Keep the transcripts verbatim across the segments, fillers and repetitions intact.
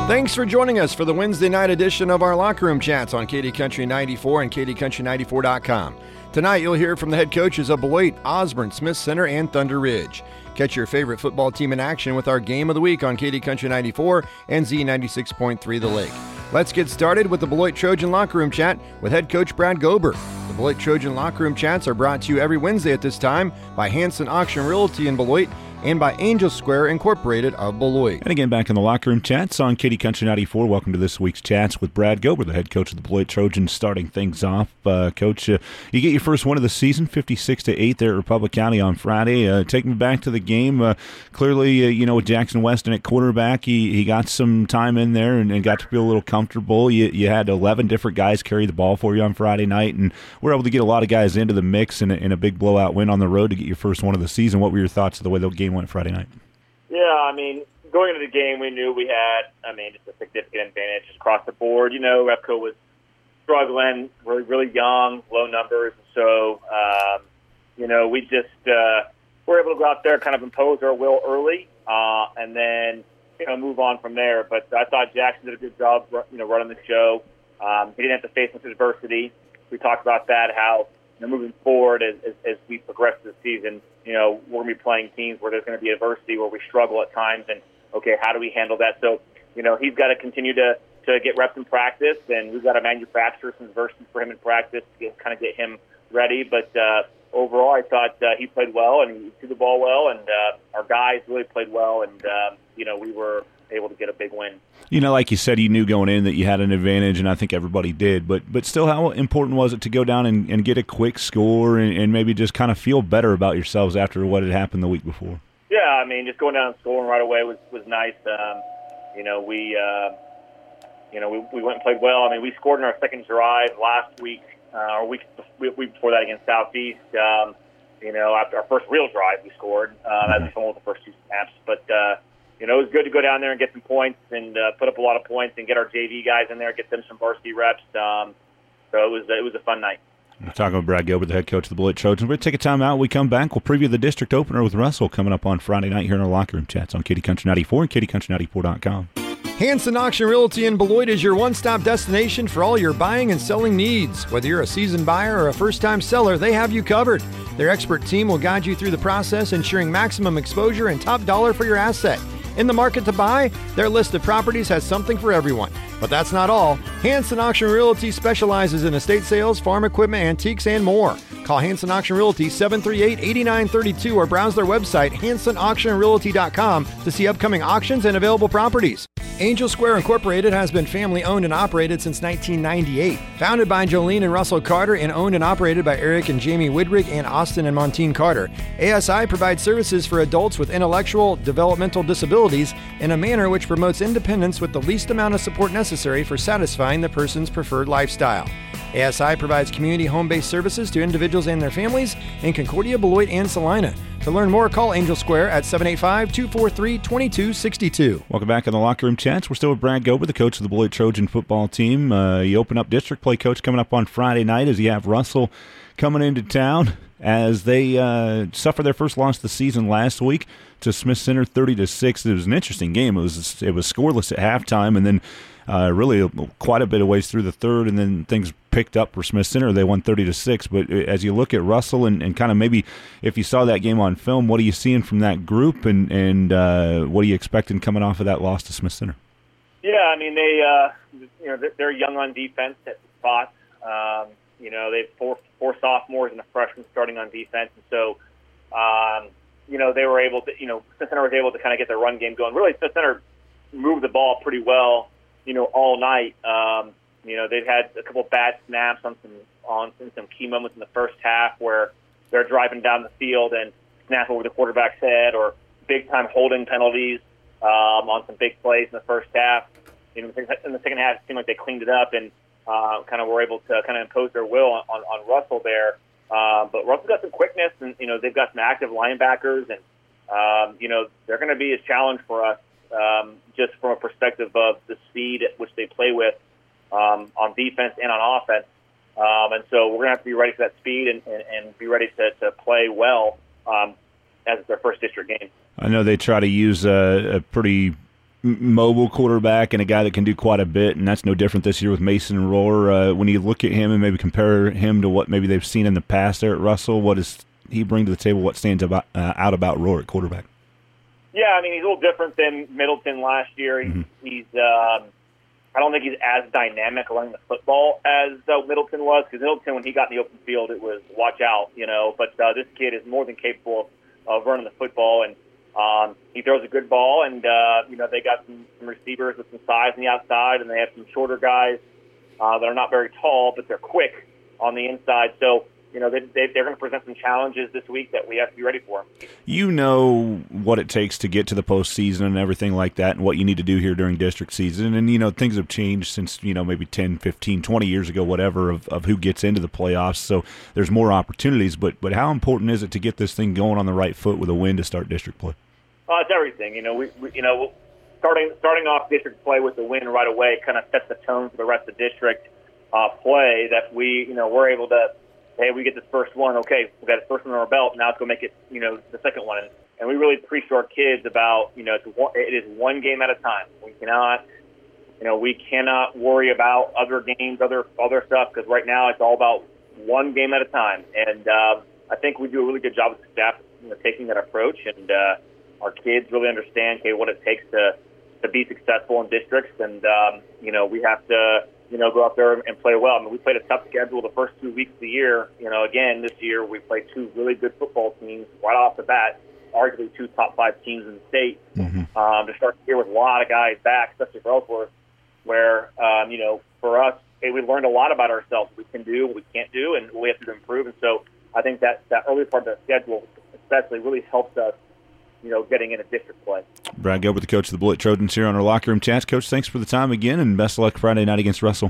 Thanks for joining us for the Wednesday night edition of our Locker Room Chats on Katy Country ninety-four and Katy Country ninety-four dot com. Tonight you'll hear from the head coaches of Beloit, Osborne, Smith Center, and Thunder Ridge. Catch your favorite football team in action with our Game of the Week on Katy Country ninety-four and Z ninety-six point three The Lake. Let's get started with the Beloit Trojan Locker Room Chat with head coach Brad Gober. The Beloit Trojan Locker Room Chats are brought to you every Wednesday at this time by Hanson Auction Realty in Beloit and by Angel Square Incorporated of Beloit. And again, back in the Locker Room Chats on Katy Country ninety-four. Welcome to this week's Chats with Brad Gober, the head coach of the Beloit Trojans, starting things off. Uh, coach, uh, you get your first win of the season, fifty-six to eight there at Republic County on Friday. Uh, take me back to the game. Uh, clearly, uh, you know, with Jackson Weston at quarterback, he, he got some time in there and, and got to feel a little comfortable. You, you had eleven different guys carry the ball for you on Friday night, and we're able to get a lot of guys into the mix in a, in a big blowout win on the road to get your first one of the season. What were your thoughts of the way the game went Friday night? Yeah, I mean, going into the game, we knew we had, I mean, just a significant advantage across the board. You know, Repco was struggling, really, really young, low numbers. So, um, you know, we just uh, were able to go out there, kind of impose our will early, uh, and then, you know, move on from there. But I thought Jackson did a good job, you know, running the show. Um, he didn't have to face much adversity. We talked about that, how, you know, moving forward as, as, as we progress through the season, you know, we're going to be playing teams where there's going to be adversity, where we struggle at times, and, okay, how do we handle that? So, you know, he's got to continue to, to get reps in practice, and we've got to manufacture some adversity for him in practice to get, kind of get him ready. But uh, overall, I thought uh, he played well, and he threw the ball well, and uh, our guys really played well, and, uh, you know, we were able to get a big win. You know, like you said, you knew going in that you had an advantage, and I think everybody did. But but still, how important was it to go down and, and get a quick score and, and maybe just kind of feel better about yourselves after what had happened the week before? Yeah, I mean, just going down and scoring right away was, was nice. Um, you know, we uh, you know we, we went and played well. I mean, we scored in our second drive last week, uh, or week, week before that against Southeast. Um, you know, after our first real drive, we scored. Uh, that was one of the first two snaps. But, uh, you know, it was good to go down there and get some points and uh, put up a lot of points and get our J V guys in there, get them some varsity reps. Um, so it was it was a fun night. We're talking with Brad Gilbert, the head coach of the Beloit Trojans. We're going to take a time out. When we come back, we'll preview the district opener with Russell coming up on Friday night here in our Locker Room Chats on Katy Country ninety-four and Katy Country ninety-four dot com. Hanson Auction Realty in Beloit is your one-stop destination for all your buying and selling needs. Whether you're a seasoned buyer or a first-time seller, they have you covered. Their expert team will guide you through the process, ensuring maximum exposure and top dollar for your asset. In the market to buy, their list of properties has something for everyone. But that's not all. Hanson Auction Realty specializes in estate sales, farm equipment, antiques, and more. Call Hanson Auction Realty seven three eight, eight nine three two or browse their website hanson auction realty dot com to see upcoming auctions and available properties. Angel Square Incorporated has been family-owned and operated since nineteen ninety-eight. Founded by Jolene and Russell Carter and owned and operated by Eric and Jamie Widrig and Austin and Montine Carter, A S I provides services for adults with intellectual developmental disabilities in a manner which promotes independence with the least amount of support necessary for satisfying the person's preferred lifestyle. A S I provides community home-based services to individuals and their families in Concordia, Beloit, and Salina. To learn more, call Angel Square at seven eight five, two four three, two two six two. Welcome back in the Locker Room Chats. We're still with Brad Gober, the coach of the Beloit Trojan football team. Uh, you open up district play, coach, coming up on Friday night as you have Russell coming into town as they uh, suffer their first loss of the season last week to Smith Center, thirty to six. It was an interesting game. It was it was scoreless at halftime, and then uh, really quite a bit of ways through the third, and then things picked up for Smith Center. They won thirty to six. But as you look at Russell and, and kind of maybe if you saw that game on film, what are you seeing from that group, and and uh, what are you expecting coming off of that loss to Smith Center? Yeah, I mean they uh, you know they're young on defense at spots. Um, you know they have four four sophomores and a freshman starting on defense, and so um, you know they were able to you know Smith Center was able to kind of get their run game going. Really, Smith Center moved the ball pretty well, you know, all night. Um, You know, they've had a couple bad snaps on some on some key moments in the first half where they're driving down the field and snap over the quarterback's head, or big-time holding penalties um, on some big plays in the first half. You know, in the second half, it seemed like they cleaned it up and uh, kind of were able to kind of impose their will on, on, on Russell there. Uh, but Russell's got some quickness, and you know they've got some active linebackers, and um, you know they're going to be a challenge for us um, just from a perspective of the speed at which they play with. Um, on defense and on offense. Um, and so we're going to have to be ready for that speed and, and, and be ready to, to play well um, as it's their first district game. I know they try to use a, a pretty mobile quarterback and a guy that can do quite a bit, and that's no different this year with Mason Rohr. Uh, when you look at him and maybe compare him to what maybe they've seen in the past there at Russell, what does he bring to the table? What stands about, uh, out about Rohr at quarterback? Yeah, I mean, he's a little different than Middleton last year. He's, mm-hmm. he's um, I don't think he's as dynamic running the football as uh, Middleton was, because Middleton, when he got in the open field, it was watch out, you know. But uh, this kid is more than capable of, of running the football, and um, he throws a good ball. And uh, you know, they got some, some receivers with some size on the outside, and they have some shorter guys uh, that are not very tall, but they're quick on the inside. So, you know, they, they, they're going to present some challenges this week that we have to be ready for. You know what it takes to get to the postseason and everything like that, and what you need to do here during district season. And, you know, things have changed since, you know, maybe ten, fifteen, twenty years ago, whatever, of, of who gets into the playoffs. So there's more opportunities. But, but how important is it to get this thing going on the right foot with a win to start district play? Uh, it's everything. You know, we, we you know, starting starting off district play with the win right away kind of sets the tone for the rest of district uh, play, that we, you know, we're able to, hey, we get this first one, okay, we got the first one on our belt, now let's go make it, you know, the second one. And, and we really preach to our kids about, you know, it's one, it is one game at a time. We cannot, you know, we cannot worry about other games, other other stuff, because right now it's all about one game at a time. And uh, I think we do a really good job with the staff, you know, taking that approach, and uh, our kids really understand, okay, what it takes to, to be successful in districts. And, um, you know, we have to, you know, go out there and play well. I mean, we played a tough schedule the first two weeks of the year. You know, again, this year we played two really good football teams right off the bat, arguably two top five teams in the state. Mm-hmm. Um, to start the year with a lot of guys back, especially for Ellsworth, where, um, you know, for us, hey, we learned a lot about ourselves, what we can do, what we can't do, and what we have to improve. And so I think that that early part of the schedule especially really helps us, you know, getting into district play. Brad Gilbert, the coach of the Beloit Trojans, here on our Locker Room Chats. Coach, thanks for the time again, and best of luck Friday night against Russell.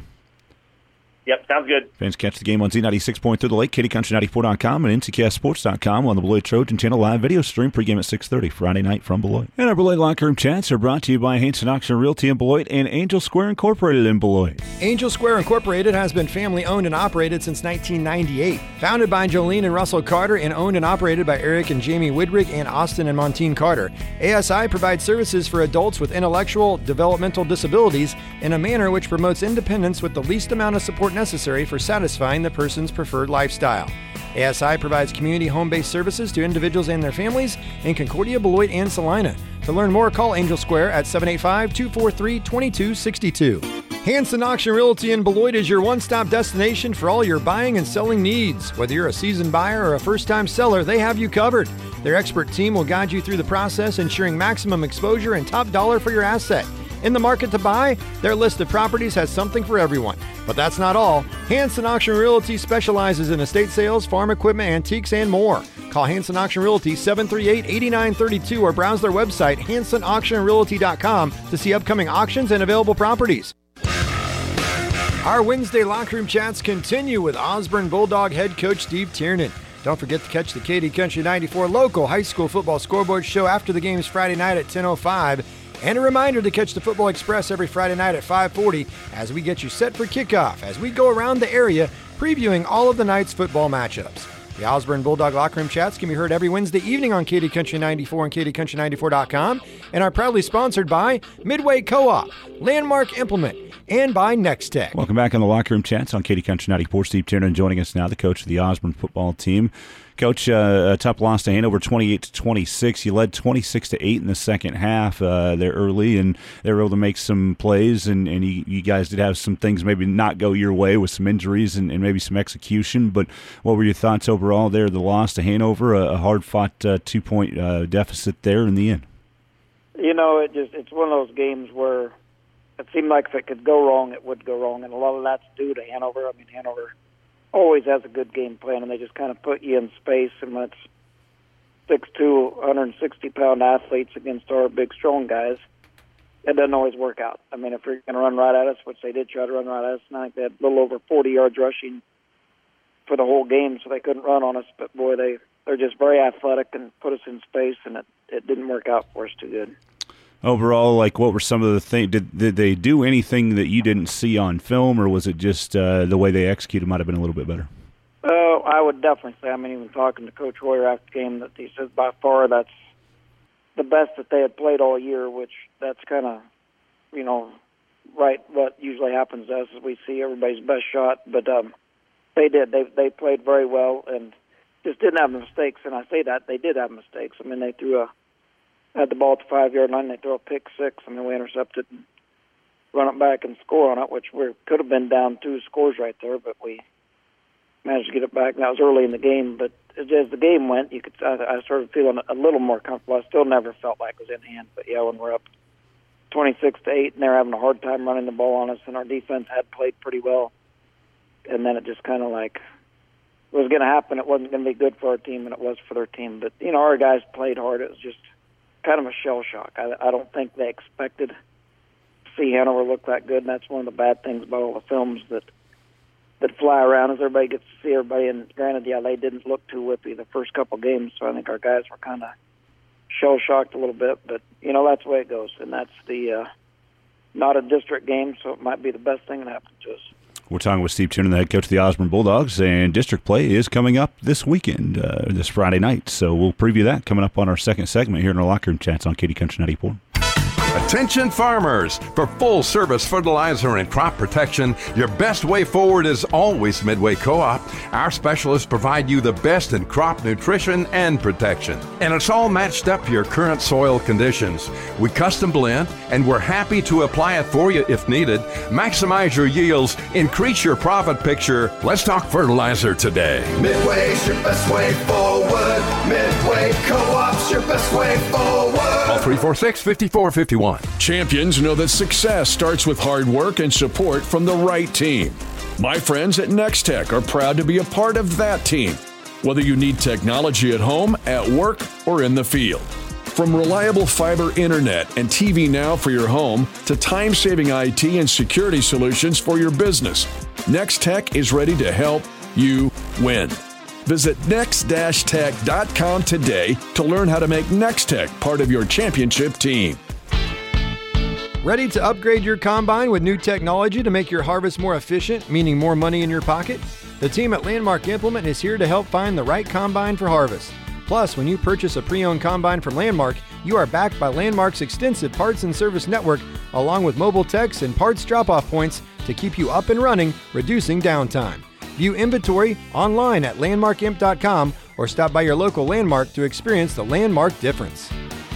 Yep, sounds good. Fans catch the game on Z ninety-six point three The Lake, Kitty Country ninety-four dot com, and N C K S Sports dot com on the Beloit Trojan Channel live video stream. Pregame at six thirty Friday night from Beloit. And our Beloit Locker Room Chats are brought to you by Hanson Auction Realty in Beloit and Angel Square Incorporated in Beloit. Angel Square Incorporated has been family-owned and operated since nineteen ninety-eight. Founded by Jolene and Russell Carter and owned and operated by Eric and Jamie Widrig and Austin and Montine Carter, A S I provides services for adults with intellectual developmental disabilities in a manner which promotes independence with the least amount of support necessary for satisfying the person's preferred lifestyle. A S I provides community home-based services to individuals and their families in Concordia, Beloit, and Salina. To learn more, call Angel Square at seven eight five, two four three, two two six two. Hanson Auction Realty in Beloit is your one-stop destination for all your buying and selling needs. Whether you're a seasoned buyer or a first-time seller, they have you covered. Their expert team will guide you through the process, ensuring maximum exposure and top dollar for your asset. In the market to buy, their list of properties has something for everyone. But that's not all. Hanson Auction Realty specializes in estate sales, farm equipment, antiques, and more. Call Hanson Auction Realty seven three eight, eight nine three two or browse their website hanson auction realty dot com to see upcoming auctions and available properties. Our Wednesday Locker Room Chats continue with Osborne Bulldog head coach Steve Tiernan. Don't forget to catch the Katy Country ninety-four local high school football scoreboard show after the games Friday night at ten oh five. And a reminder to catch the Football Express every Friday night at five forty as we get you set for kickoff as we go around the area previewing all of the night's football matchups. The Osborne Bulldog Locker Room Chats can be heard every Wednesday evening on Katy Country ninety-four and Katy Country ninety-four dot com and are proudly sponsored by Midway Co-op, Landmark Implement, and by Next Tech. Welcome back on the Locker Room Chats on Katy Country ninety-four. Steve Tiernan joining us now, the coach of the Osborne football team. Coach, uh, a tough loss to Hanover, twenty-eight to twenty-six. You led twenty-six to eight in the second half uh, there early, and they were able to make some plays, and, and you, you guys did have some things maybe not go your way with some injuries and, and maybe some execution. But what were your thoughts overall there? The loss to Hanover, a, a hard-fought uh, two-point uh, deficit there in the end. You know, it just it's one of those games where it seemed like if it could go wrong, it would go wrong, and a lot of that's due to Hanover. I mean, Hanover always has a good game plan, and they just kind of put you in space. And when it's six two, one hundred sixty pound athletes against our big, strong guys, it doesn't always work out. I mean, if you're going to run right at us, which they did try to run right at us, and I think they had a little over forty yards rushing for the whole game, so they couldn't run on us. But, boy, they, they're just very athletic and put us in space, and it, it didn't work out for us too good. Overall, like, what were some of the things? Did, did they do anything that you didn't see on film, or was it just uh, the way they executed might have been a little bit better? Oh, uh, I would definitely say, I mean, even talking to Coach Hoyer after the game, that he says by far that's the best that they had played all year, which that's kind of, you know, right what usually happens to us is we see everybody's best shot. But um, they did. They they played very well and just didn't have mistakes. And I say that they did have mistakes. I mean, they threw a had the ball at the five-yard line. They threw a pick six. I mean, we intercepted and run it back and score on it, which we could have been down two scores right there, but we managed to get it back. And that was early in the game. But as the game went, you could I, I started feeling a little more comfortable. I still never felt like it was in hand. But, yeah, when we're up twenty-six to eight and they're having a hard time running the ball on us, and our defense had played pretty well, and then it just kind of like it was going to happen. It wasn't going to be good for our team, and it was for their team. But, you know, our guys played hard. It was just kind of a shell shock. I, I don't think they expected to see Hanover look that good, and that's one of the bad things about all the films that that fly around is everybody gets to see everybody. And granted, yeah, they didn't look too whippy the first couple games, so I think our guys were kind of shell-shocked a little bit. But, you know, that's the way it goes, and that's the uh, not a district game, so it might be the best thing that happened to us. We're talking with Steve Tiernan, the head coach of the Osborne Bulldogs, and district play is coming up this weekend, uh, this Friday night. So we'll preview that coming up on our second segment here in our Locker Room Chats on Katy Country ninety-four. Attention farmers! For full-service fertilizer and crop protection, your best way forward is always Midway Co-op. Our specialists provide you the best in crop nutrition and protection. And it's all matched up to your current soil conditions. We custom blend, and we're happy to apply it for you if needed. Maximize your yields, increase your profit picture. Let's talk fertilizer today. Midway's your best way forward. Midway Co-op's your best way forward. Call three four six, five four five one. Champions know that success starts with hard work and support from the right team. My friends at Nextech are proud to be a part of that team, whether you need technology at home, at work, or in the field. From reliable fiber internet and T V Now for your home to time-saving I T and security solutions for your business, Nextech is ready to help you win. Visit next dash tech dot com today to learn how to make Nextech part of your championship team. Ready to upgrade your combine with new technology to make your harvest more efficient, meaning more money in your pocket? The team at Landmark Implement is here to help find the right combine for harvest. Plus, when you purchase a pre-owned combine from Landmark, you are backed by Landmark's extensive parts and service network, along with mobile techs and parts drop-off points to keep you up and running, reducing downtime. View inventory online at landmark imp dot com or stop by your local Landmark to experience the Landmark difference.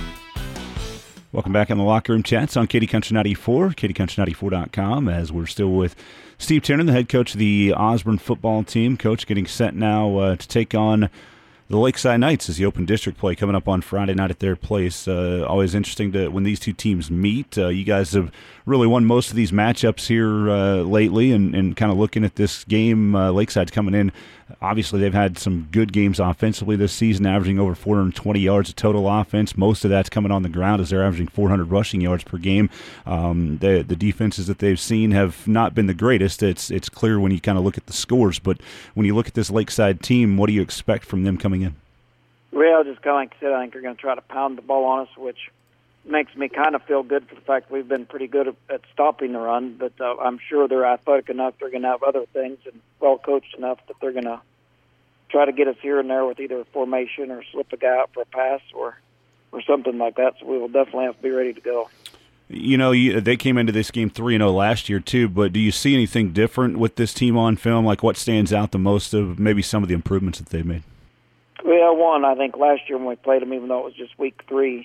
Welcome back on the Locker Room Chats on Katy Country ninety-four, katy country ninety-four dot com, as we're still with Steve Tiernan, the head coach of the Osborne football team. Coach getting set now uh, to take on the Lakeside Knights as the Open District play coming up on Friday night at their place. Uh, always interesting to when these two teams meet. Uh, you guys have really won most of these matchups here uh, lately, and, and kind of looking at this game, uh, Lakeside's coming in. Obviously, they've had some good games offensively this season, averaging over four hundred twenty yards of total offense. Most of that's coming on the ground as they're averaging four hundred rushing yards per game. Um, the, the defenses that they've seen have not been the greatest. It's it's clear when you kind of look at the scores, but when you look at this Lakeside team, what do you expect from them coming in? Well, just kind of like I said, I think they're going to try to pound the ball on us, which makes me kind of feel good for the fact that we've been pretty good at stopping the run, but uh, I'm sure they're athletic enough, they're going to have other things, and well-coached enough that they're going to try to get us here and there with either a formation or slip a guy out for a pass or, or something like that, so we will definitely have to be ready to go. You know, you, they came into this game three and oh last year too, but do you see anything different with this team on film? Like what stands out the most of maybe some of the improvements that they've made? Well, one, I think last year when we played them, even though it was just week three,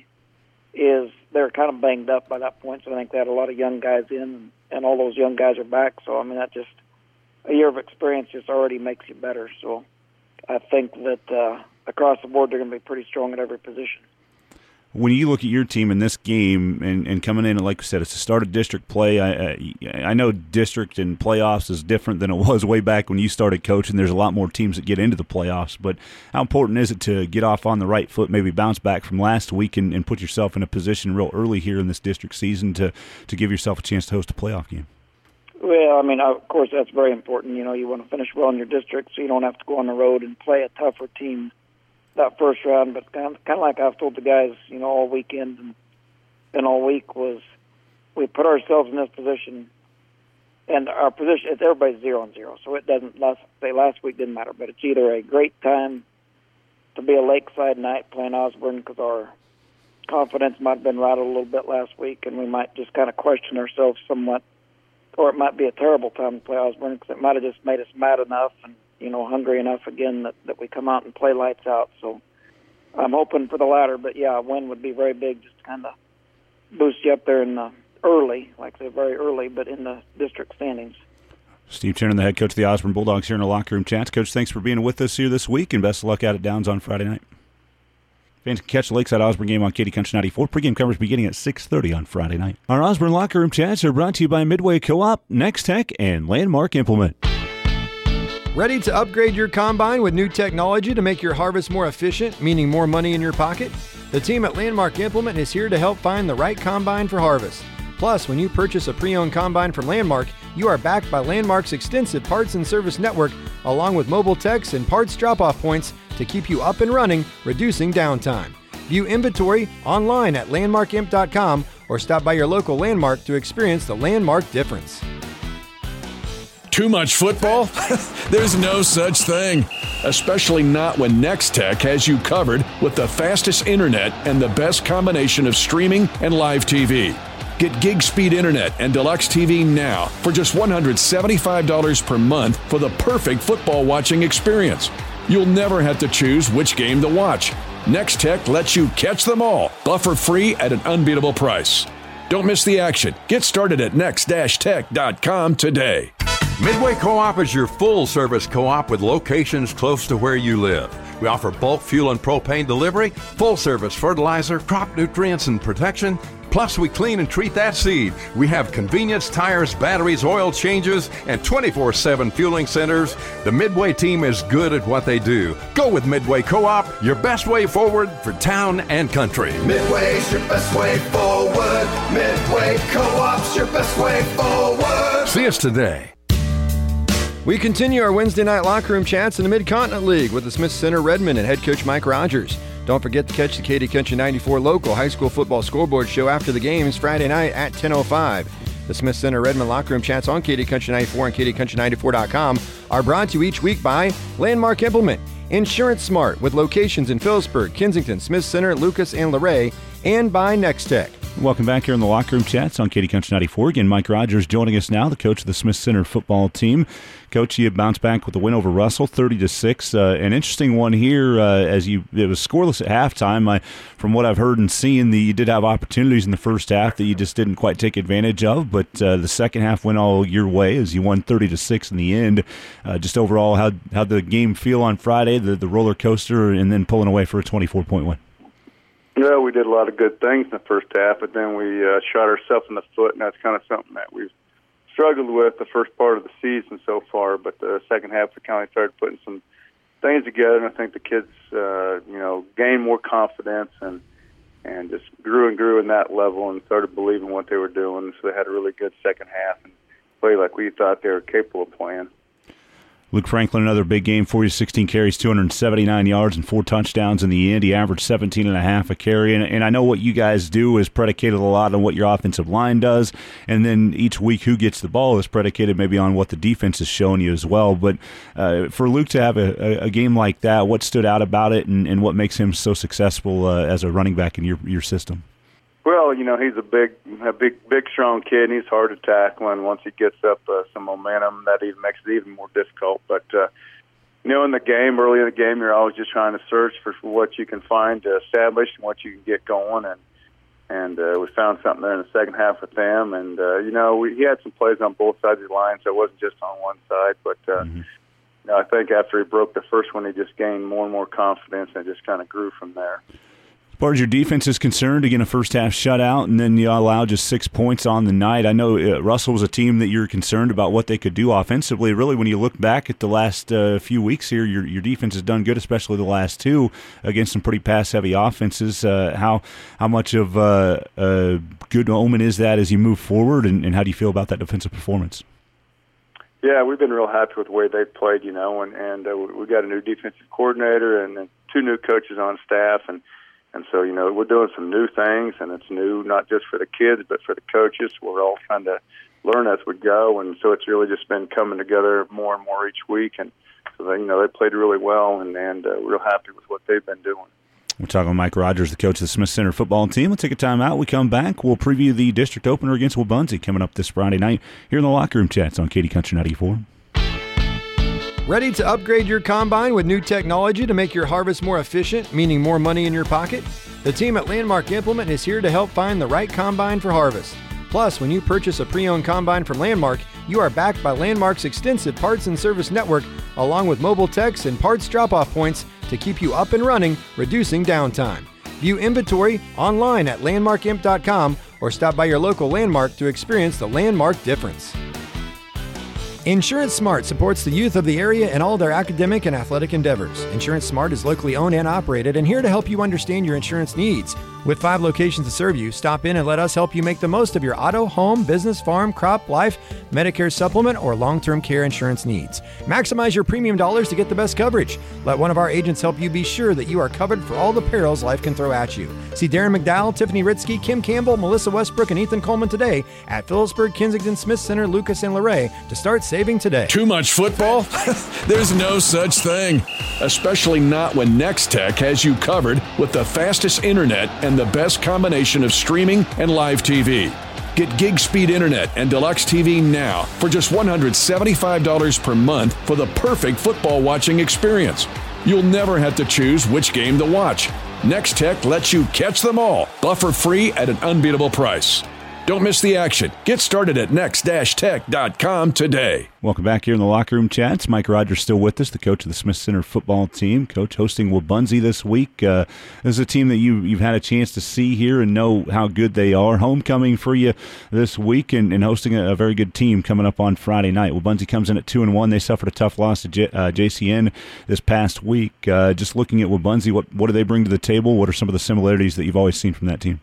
is they're kind of banged up by that point, so I think they had a lot of young guys in, and all those young guys are back. So, I mean, that just, a year of experience just already makes you better. So I think that uh, across the board they're going to be pretty strong at every position. When you look at your team in this game and, and coming in, like I said, it's the start of district play. I, I I know district and playoffs is different than it was way back when you started coaching. There's a lot more teams that get into the playoffs. But how important is it to get off on the right foot, maybe bounce back from last week and, and put yourself in a position real early here in this district season to, to give yourself a chance to host a playoff game? Well, I mean, of course, that's very important. You know, you want to finish well in your district so you don't have to go on the road and play a tougher team that first round, but kind of, kind of like I've told the guys, you know, all weekend and, and all week was we put ourselves in this position, and our position, it's everybody's zero and zero, so it doesn't, last, say last week didn't matter, but it's either a great time to be a Lakeside night playing Osborne because our confidence might have been rattled a little bit last week, and we might just kind of question ourselves somewhat. Or it might be a terrible time to play Osborne because it might have just made us mad enough and, you know, hungry enough again that, that we come out and play lights out. So I'm hoping for the latter, but, yeah, a win would be very big, just to kind of boost you up there in the early, like I said, very early, but in the district standings. Steve Chernin, the head coach of the Osborne Bulldogs, here in the locker room chats. Coach, thanks for being with us here this week, and best of luck out at Downs on Friday night. Fans can catch the Lakeside Osborne game on Katy Country ninety-four. Pre-game coverage beginning at six thirty on Friday night. Our Osborne locker room chats are brought to you by Midway Co-op, Next Tech, and Landmark Implement. Ready to upgrade your combine with new technology to make your harvest more efficient, meaning more money in your pocket? The team at Landmark Implement is here to help find the right combine for harvest. Plus, when you purchase a pre-owned combine from Landmark, you are backed by Landmark's extensive parts and service network, along with mobile techs and parts drop-off points to keep you up and running, reducing downtime. View inventory online at landmark imp dot com or stop by your local Landmark to experience the Landmark difference. Too much football? There's no such thing. Especially not when Next Tech has you covered with the fastest internet and the best combination of streaming and live T V. Get gig speed internet and deluxe T V now for just one hundred seventy-five dollars per month for the perfect football watching experience. You'll never have to choose which game to watch. Next Tech lets you catch them all, buffer free at an unbeatable price. Don't miss the action. Get started at next dash tech dot com today. Midway Co-op is your full-service co-op with locations close to where you live. We offer bulk fuel and propane delivery, full-service fertilizer, crop nutrients and protection. Plus, we clean and treat that seed. We have convenience, tires, batteries, oil changes, and twenty-four seven fueling centers. The Midway team is good at what they do. Go with Midway Co-op, your best way forward for town and country. Midway's your best way forward. Midway Co-op's your best way forward. See us today. We continue our Wednesday night locker room chats in the Mid-Continent League with the Smith Center Redmond and head coach Mike Rogers. Don't forget to catch the Katy Country ninety-four local high school football scoreboard show after the games Friday night at ten oh five. The Smith Center Redmond locker room chats on Katy Country ninety-four and Katy Country ninety-four dot com are brought to you each week by Landmark Implement, Insurance Smart with locations in Phillipsburg, Kensington, Smith Center, Lucas, and Luray, and by Next Tech. Welcome back here in the locker room chats on Katy Country ninety-four. Again, Mike Rogers joining us now, the coach of the Smith Center football team. Coach, you bounced back with the win over Russell, thirty to six. Uh, an interesting one here, uh, as you it was scoreless at halftime. I, from what I've heard and seen, the, you did have opportunities in the first half that you just didn't quite take advantage of. But uh, the second half went all your way as you won thirty to six in the end. Uh, just overall, how how'd the game feel on Friday? The the roller coaster, and then pulling away for a twenty-four point win. Yeah, we did a lot of good things in the first half, but then we uh, shot ourselves in the foot, and that's kind of something that we've struggled with the first part of the season so far. But the second half, we kind of started putting some things together, and I think the kids, uh, you know, gained more confidence and and just grew and grew in that level and started believing what they were doing. So they had a really good second half and played like we thought they were capable of playing. Luke Franklin, another big game for you, sixteen carries, two hundred seventy-nine yards, and four touchdowns in the end. He averaged seventeen and a half a carry, and, and I know what you guys do is predicated a lot on what your offensive line does, and then each week who gets the ball is predicated maybe on what the defense is showing you as well. But uh, for Luke to have a, a, a game like that, what stood out about it, and, and what makes him so successful uh, as a running back in your your system? Well, you know, he's a big, a big, big, strong kid, and he's hard to tackle. And once he gets up uh, some momentum, that even makes it even more difficult. But uh, you know, in the game, early in the game, you're always just trying to search for, for what you can find to establish and what you can get going. And and uh, we found something there in the second half with them. And uh, you know, we, he had some plays on both sides of the line, so it wasn't just on one side. But uh, mm-hmm. you know, I think after he broke the first one, he just gained more and more confidence, and it just kind of grew from there. As far as your defense is concerned, again, a first-half shutout, and then you allowed just six points on the night. I know uh, Russell was a team that you're concerned about what they could do offensively. Really, when you look back at the last uh, few weeks here, your your defense has done good, especially the last two, against some pretty pass-heavy offenses. Uh, how how much of uh, a good omen is that as you move forward, and, and how do you feel about that defensive performance? Yeah, we've been real happy with the way they've played, you know, and, and uh, we got a new defensive coordinator and, and two new coaches on staff, and And so, you know, we're doing some new things, and it's new not just for the kids but for the coaches. We're all trying to learn as we go, and so it's really just been coming together more and more each week. And so, they, you know, they played really well, and, and uh, we're real happy with what they've been doing. We're talking with Mike Rogers, the coach of the Smith Center football team. We'll take a time out. We come back. We'll preview the district opener against Wabaunsee coming up this Friday night here in the Locker Room Chats on Katy Country ninety-four. Ready to upgrade your combine with new technology to make your harvest more efficient, meaning more money in your pocket? The team at Landmark Implement is here to help find the right combine for harvest. Plus, when you purchase a pre-owned combine from Landmark, you are backed by Landmark's extensive parts and service network, along with mobile techs and parts drop-off points to keep you up and running, reducing downtime. View inventory online at landmark imp dot com or stop by your local Landmark to experience the Landmark difference. Insurance Smart supports the youth of the area in all their academic and athletic endeavors. Insurance Smart is locally owned and operated and here to help you understand your insurance needs. With five locations to serve you, stop in and let us help you make the most of your auto, home, business, farm, crop, life, Medicare supplement, or long-term care insurance needs. Maximize your premium dollars to get the best coverage. Let one of our agents help you be sure that you are covered for all the perils life can throw at you. See Darren McDowell, Tiffany Ritzky, Kim Campbell, Melissa Westbrook, and Ethan Coleman today at Phillipsburg, Kensington, Smith Center, Lucas, and Luray to start saving today. Too much football? There's no such thing. Especially not when Next Tech has you covered with the fastest internet and the best combination of streaming and live T V. Get gig speed internet and deluxe T V now for just one hundred seventy-five dollars per month for the perfect football watching experience. You'll never have to choose which game to watch. Next Tech lets you catch them all, buffer free at an unbeatable price. Don't miss the action. Get started at next dash tech dot com today. Welcome back here in the Locker Room Chats. Mike Rogers still with us, the coach of the Smith Center football team. Coach, hosting Wabaunsee this week. Uh, this is a team that you, you've had a chance to see here and know how good they are. Homecoming for you this week and, and hosting a, a very good team coming up on Friday night. Wabaunsee comes in at two and one. They suffered a tough loss to J, uh, J C N this past week. Uh, just looking at Wabaunsee, what, what do they bring to the table? What are some of the similarities that you've always seen from that team?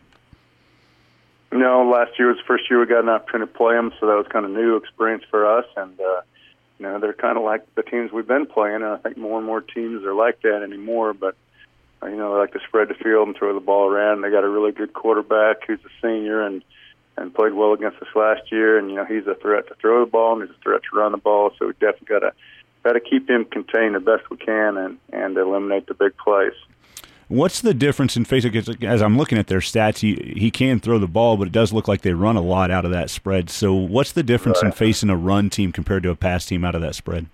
You know, last year was the first year we got an opportunity to play them, so that was kind of a new experience for us. And, uh, you know, they're kind of like the teams we've been playing, and I think more and more teams are like that anymore. But, uh, you know, they like to spread the field and throw the ball around. They got a really good quarterback who's a senior and, and played well against us last year. And, you know, he's a threat to throw the ball and he's a threat to run the ball, so we definitely got to got to keep him contained the best we can and, and eliminate the big plays. What's the difference in facing, as I'm looking at their stats, he, he can throw the ball, but it does look like they run a lot out of that spread. So what's the difference right. in facing a run team compared to a pass team out of that spread?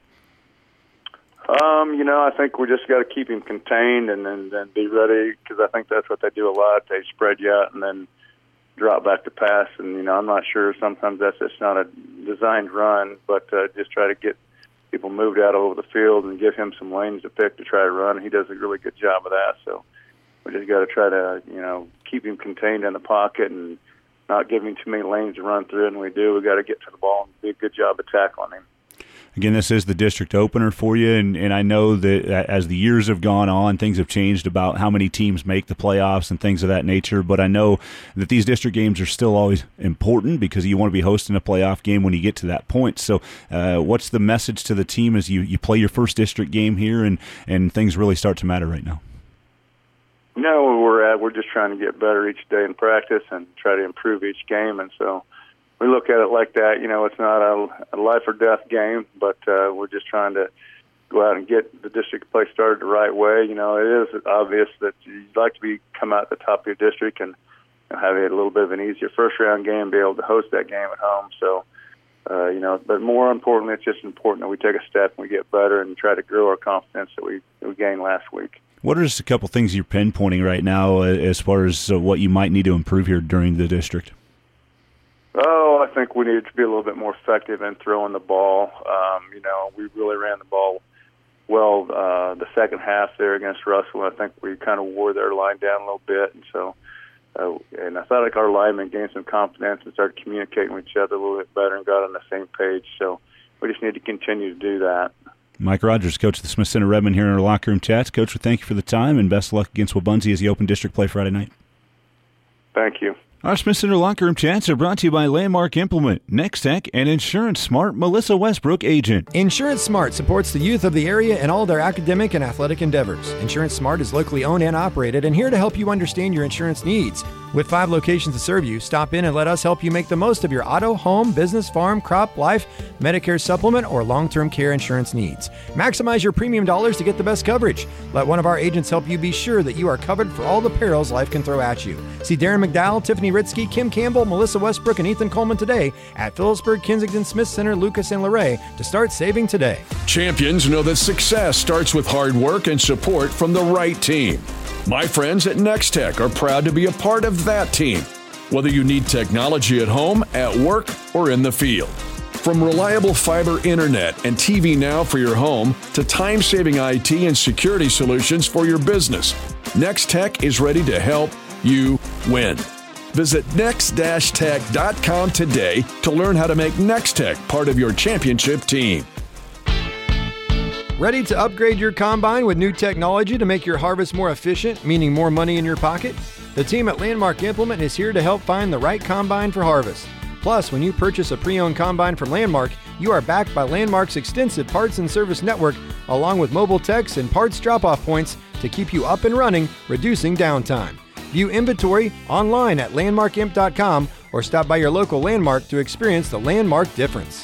Um, you know, I think we just got to keep him contained and then and be ready, because I think that's what they do a lot. They spread you out and then drop back to pass. And, you know, I'm not sure. Sometimes that's just not a designed run, but uh, just try to get people moved out over the field and give him some lanes to pick to try to run. He does a really good job of that. So we just got to try to, you know, keep him contained in the pocket and not give him too many lanes to run through. And we do. We got to get to the ball and do a good job of tackling him. Again, this is the district opener for you, and, and I know that as the years have gone on, things have changed about how many teams make the playoffs and things of that nature, but I know that these district games are still always important because you want to be hosting a playoff game when you get to that point. So uh, what's the message to the team as you, you play your first district game here and, and things really start to matter right now? No, where we're at, we're just trying to get better each day in practice and try to improve each game, and so we look at it like that. You know, it's not a, a life or death game, but uh, we're just trying to go out and get the district play started the right way. You know, it is obvious that you'd like to be come out at the top of your district and you know, have a little bit of an easier first round game, be able to host that game at home. So, uh, you know, but more importantly, it's just important that we take a step and we get better and try to grow our confidence that we, we gained last week. What are just a couple things you're pinpointing right now as far as uh, what you might need to improve here during the district? Oh, I think we need to be a little bit more effective in throwing the ball. Um, you know, we really ran the ball well uh, the second half there against Russell. I think we kind of wore their line down a little bit, and so uh, and I felt like our linemen gained some confidence and started communicating with each other a little bit better and got on the same page. So we just need to continue to do that. Mike Rogers, coach of the Smith Center Redmen here in our Locker Room Chats. Coach, we thank you for the time and best of luck against Wabaunsee as the open district play Friday night. Thank you. Our Smith Center Locker Room Chats are brought to you by Landmark Implement, Next Tech, and Insurance Smart, Melissa Westbrook, agent. Insurance Smart supports the youth of the area in all their academic and athletic endeavors. Insurance Smart is locally owned and operated and here to help you understand your insurance needs. With five locations to serve you, stop in and let us help you make the most of your auto, home, business, farm, crop, life, Medicare supplement, or long-term care insurance needs. Maximize your premium dollars to get the best coverage. Let one of our agents help you be sure that you are covered for all the perils life can throw at you. See Darren McDowell, Tiffany Ritzky, Kim Campbell, Melissa Westbrook, and Ethan Coleman today at Phillipsburg, Kensington, Smith Center, Lucas, and Luray to start saving today. Champions know that success starts with hard work and support from the right team. My friends at Nextech are proud to be a part of that team, whether you need technology at home, at work, or in the field. From reliable fiber internet and T V Now for your home to time-saving I T and security solutions for your business, Nextech is ready to help you win. Visit next dash tech dot com today to learn how to make Nextech part of your championship team. Ready to upgrade your combine with new technology to make your harvest more efficient, meaning more money in your pocket? The team at Landmark Implement is here to help find the right combine for harvest. Plus, when you purchase a pre-owned combine from Landmark, you are backed by Landmark's extensive parts and service network, along with mobile techs and parts drop-off points to keep you up and running, reducing downtime. View inventory online at landmark imp dot com or stop by your local Landmark to experience the Landmark difference.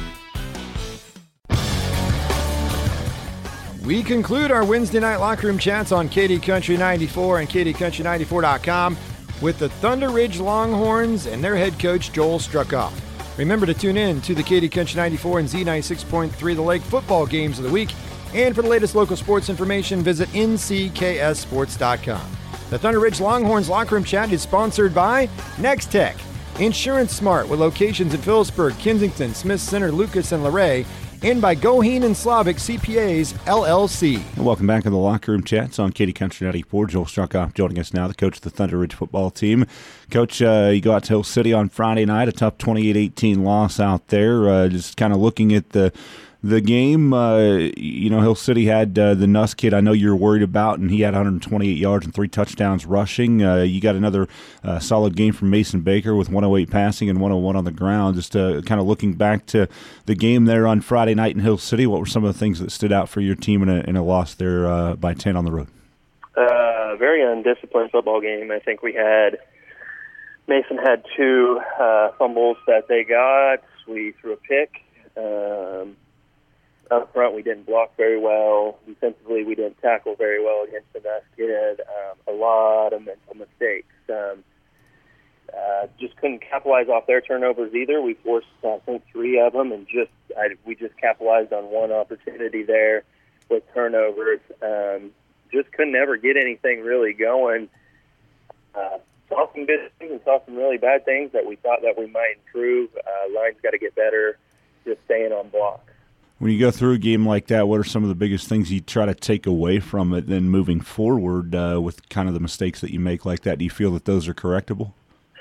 We conclude our Wednesday night locker room chats on K D Country ninety-four and K D Country ninety-four dot com with the Thunder Ridge Longhorns and their head coach Joel Struckoff. Remember to tune in to the K D Country ninety-four and Z ninety-six point three The Lake football games of the week. And for the latest local sports information, visit N C K S sports dot com. The Thunder Ridge Longhorns locker room chat is sponsored by Nextech, Insurance Smart with locations in Phillipsburg, Kensington, Smith Center, Lucas, and Luray, and by Goheen and Slavic C P As, L L C. And welcome back to the Locker Room Chats on K D Country ninety-four. Joel Struckoff joining us now, the coach of the Thunder Ridge football team. Coach, uh, you go out to Hill City on Friday night, a tough twenty-eight eighteen loss out there. Uh, just kind of looking at the the game, uh, you know, Hill City had uh, the Nuss kid I know you're worried about, and he had one hundred twenty-eight yards and three touchdowns rushing. Uh, you got another uh, solid game from Mason Baker with one oh eight passing and one oh one on the ground. Just uh, kind of looking back to the game there on Friday night in Hill City, what were some of the things that stood out for your team in a, in a loss there uh, by ten on the road? Uh, very undisciplined football game. I think we had Mason had two uh, fumbles that they got. We threw a pick. Um, Up front, we didn't block very well. Defensively, we didn't tackle very well against the Nuss kid. Um, a lot of mental mistakes. Um, uh, just couldn't capitalize off their turnovers either. We forced, I think, three of them, and just I, we just capitalized on one opportunity there with turnovers. Um, just couldn't ever get anything really going. Uh, saw some good things and saw some really bad things that we thought that we might improve. Uh, line's got to get better, just staying on blocks. When you go through a game like that, what are some of the biggest things you try to take away from it then moving forward uh, with kind of the mistakes that you make like that? Do you feel that those are correctable?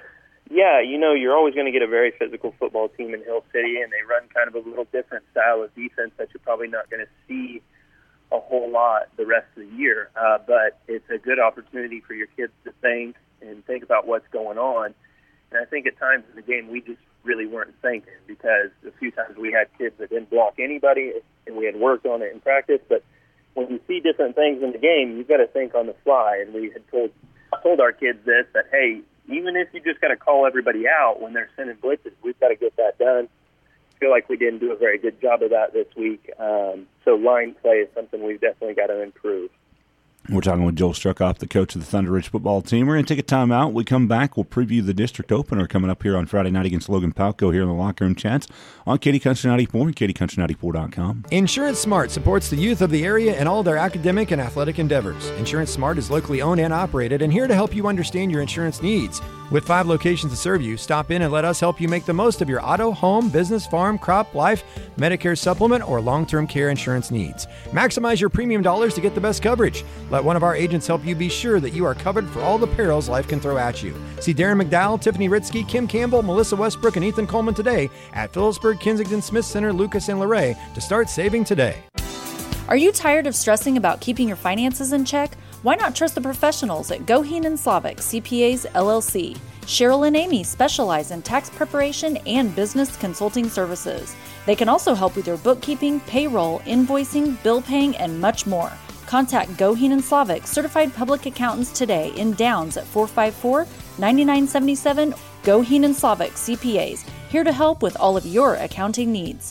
Yeah, you know, you're always going to get a very physical football team in Hill City, and they run kind of a little different style of defense that you're probably not going to see a whole lot the rest of the year. Uh, but it's a good opportunity for your kids to think and think about what's going on. And I think at times in the game we just really weren't thinking, because a few times we had kids that didn't block anybody, and we had worked on it in practice. But when you see different things in the game, you've got to think on the fly. And we had told told our kids this, that, hey, even if you just got to call everybody out when they're sending blitzes, we've got to get that done. I feel like we didn't do a very good job of that this week. Um, so line play is something we've definitely got to improve. We're talking with Joel Struckoff, the coach of the Thunder Ridge football team. We're going to take a time out. We come back, we'll preview the district opener coming up here on Friday night against Logan Palco here in the Locker Room Chats on K D Country ninety-four and K D Country ninety-four dot com. Insurance Smart supports the youth of the area in all their academic and athletic endeavors. Insurance Smart is locally owned and operated and here to help you understand your insurance needs. With five locations to serve you, stop in and let us help you make the most of your auto, home, business, farm, crop, life, Medicare supplement, or long-term care insurance needs. Maximize your premium dollars to get the best coverage. Let one of our agents help you be sure that you are covered for all the perils life can throw at you. See Darren McDowell, Tiffany Ritzky, Kim Campbell, Melissa Westbrook, and Ethan Coleman today at Phillipsburg, Kensington, Smith Center, Lucas, and Luray to start saving today. Are you tired of stressing about keeping your finances in check? Why not trust the professionals at Goheen and Slavic C P As, L L C? Cheryl and Amy specialize in tax preparation and business consulting services. They can also help with your bookkeeping, payroll, invoicing, bill paying, and much more. Contact Goheen and Slavic, certified public accountants today in Downs at four five four, nine nine seven seven. Goheen and Slavic C P As, here to help with all of your accounting needs.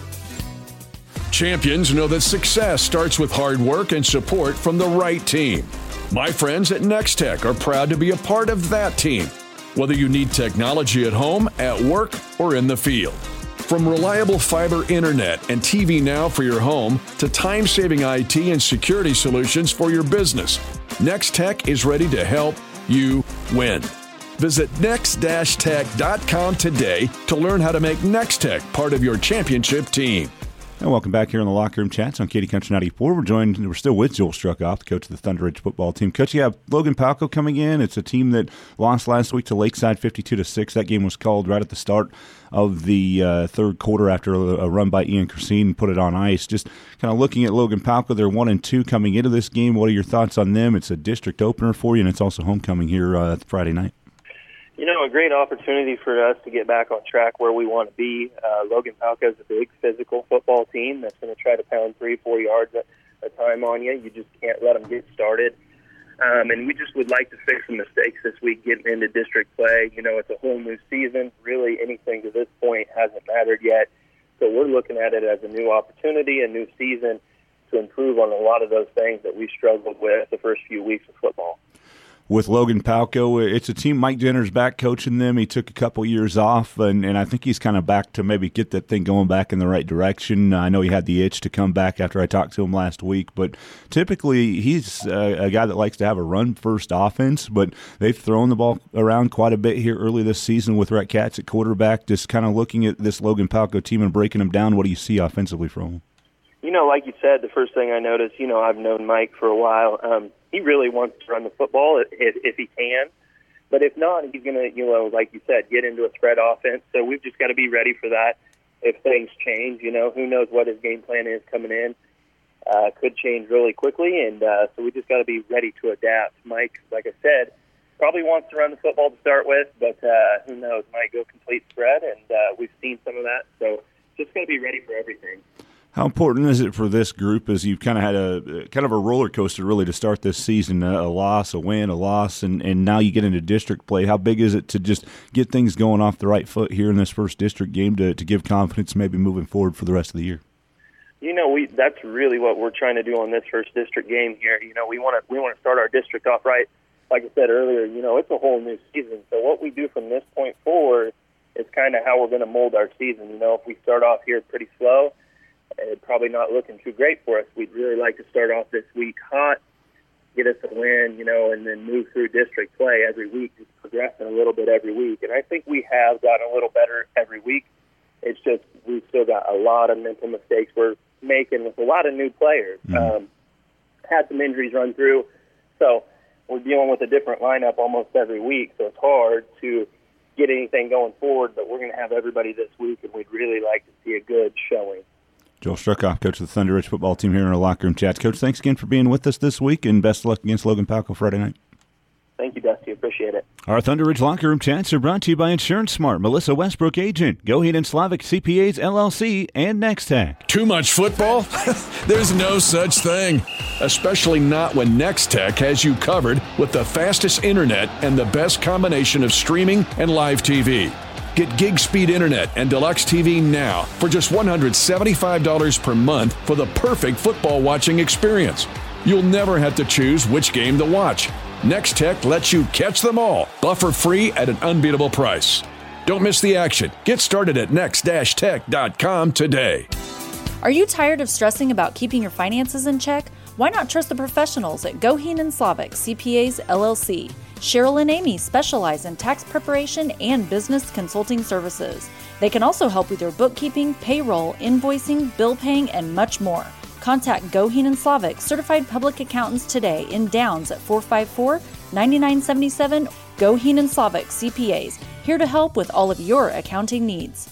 Champions know that success starts with hard work and support from the right team. My friends at Nextech are proud to be a part of that team. Whether you need technology at home, at work, or in the field. From reliable fiber internet and T V Now for your home to time-saving I T and security solutions for your business, Nextech is ready to help you win. Visit next dash tech dot com today to learn how to make Nextech part of your championship team. And welcome back here on the Locker Room Chats on Katy Country ninety-four. We're joined, we're still with Joel Struckoff, the coach of the Thunder Ridge football team. Coach, you have Logan Palco coming in. It's a team that lost last week to Lakeside fifty-two to six. That game was called right at the start of the uh, third quarter after a, a run by Ian Christine and put it on ice. Just kind of looking at Logan Palco, they're one and two coming into this game. What are your thoughts on them? It's a district opener for you, and it's also homecoming here uh, Friday night. You know, a great opportunity for us to get back on track where we want to be. Uh, Logan Palco is a big physical football team that's going to try to pound three, four yards at a time on you. You just can't let them get started. Um, and we just would like to fix some mistakes this week getting into district play. You know, it's a whole new season. Really, anything to this point hasn't mattered yet. So we're looking at it as a new opportunity, a new season to improve on a lot of those things that we struggled with the first few weeks of football. With Logan Palco, it's a team. Mike Jenner's back coaching them. He took a couple years off, and, and I think he's kind of back to maybe get that thing going back in the right direction. I know he had the itch to come back after I talked to him last week, but typically he's a, a guy that likes to have a run-first offense, but they've thrown the ball around quite a bit here early this season with Rhett Katz at quarterback. Just kind of looking at this Logan Palco team and breaking them down, what do you see offensively from them? You know, like you said, the first thing I noticed, you know, I've known Mike for a while. Um, he really wants to run the football if, if he can. But if not, he's going to, you know, like you said, get into a spread offense. So we've just got to be ready for that if things change. You know, who knows what his game plan is coming in. Uh, could change really quickly, and uh, so we just got to be ready to adapt. Mike, like I said, probably wants to run the football to start with, but uh, who knows, might go complete spread, and uh, we've seen some of that. So just got to be ready for everything. How important is it for this group as you've kind of had a kind of a roller coaster really to start this season, a loss, a win, a loss, and, and now you get into district play? How big is it to just get things going off the right foot here in this first district game to, to give confidence maybe moving forward for the rest of the year? You know, we that's really what we're trying to do on this first district game here. You know, we want to we want to start our district off right. Like I said earlier, you know, it's a whole new season. So what we do from this point forward is kind of how we're going to mold our season. You know, if we start off here pretty slow, it's probably not looking too great for us. We'd really like to start off this week hot, get us a win, you know, and then move through district play every week, just progressing a little bit every week. And I think we have gotten a little better every week. It's just we've still got a lot of mental mistakes we're making with a lot of new players. Mm. Um, had some injuries run through, so we're dealing with a different lineup almost every week, so it's hard to get anything going forward, but we're going to have everybody this week, and we'd really like to see a good showing. Joel Struckoff, coach of the Thunder Ridge football team here in our Locker Room Chats. Coach, thanks again for being with us this week, and best of luck against Logan Palco Friday night. Thank you, Dusty. Appreciate it. Our Thunder Ridge Locker Room Chats are brought to you by Insurance Smart, Melissa Westbrook Agent, Goheen and Slavic C P As L L C, and Nextech. Too much football? There's no such thing. Especially not when Nextech has you covered with the fastest internet and the best combination of streaming and live T V. Get gig speed internet and deluxe T V now for just one hundred seventy-five dollars per month for the perfect football watching experience. You'll never have to choose which game to watch. Nextech lets you catch them all, buffer free at an unbeatable price. Don't miss the action. Get started at next dash tech dot com today. Are you tired of stressing about keeping your finances in check? Why not trust the professionals at Goheen and Slavic C P As L L C? Cheryl and Amy specialize in tax preparation and business consulting services. They can also help with your bookkeeping, payroll, invoicing, bill paying, and much more. Contact Goheen and Slavic, certified public accountants today in Downs at four five four, nine nine seven seven. Goheen and Slavic C P As, here to help with all of your accounting needs.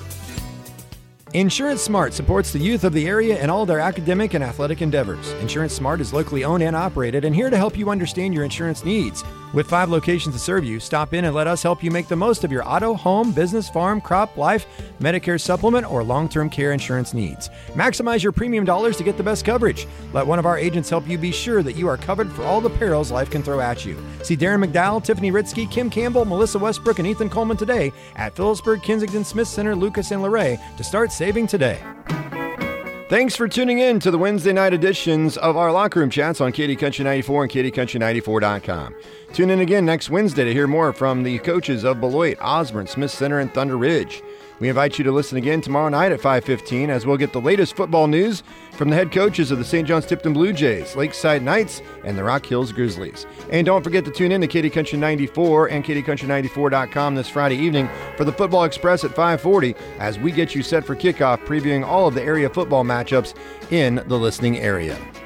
Insurance Smart supports the youth of the area and all their academic and athletic endeavors. Insurance Smart is locally owned and operated and here to help you understand your insurance needs. With five locations to serve you, stop in and let us help you make the most of your auto, home, business, farm, crop, life, Medicare supplement, or long-term care insurance needs. Maximize your premium dollars to get the best coverage. Let one of our agents help you be sure that you are covered for all the perils life can throw at you. See Darren McDowell, Tiffany Ritzky, Kim Campbell, Melissa Westbrook, and Ethan Coleman today at Phillipsburg, Kensington, Smith Center, Lucas, and Luray to start saving today. Thanks for tuning in to the Wednesday night editions of our Locker Room Chats on K D Country ninety-four and K D Country ninety-four dot com. Tune in again next Wednesday to hear more from the coaches of Beloit, Osborne, Smith Center, and Thunder Ridge. We invite you to listen again tomorrow night at five fifteen as we'll get the latest football news from the head coaches of the Saint John's Tipton Blue Jays, Lakeside Knights, and the Rock Hills Grizzlies. And don't forget to tune in to K D Country ninety-four and K D Country ninety-four dot com this Friday evening for the Football Express at five forty as we get you set for kickoff, previewing all of the area football matchups in the listening area.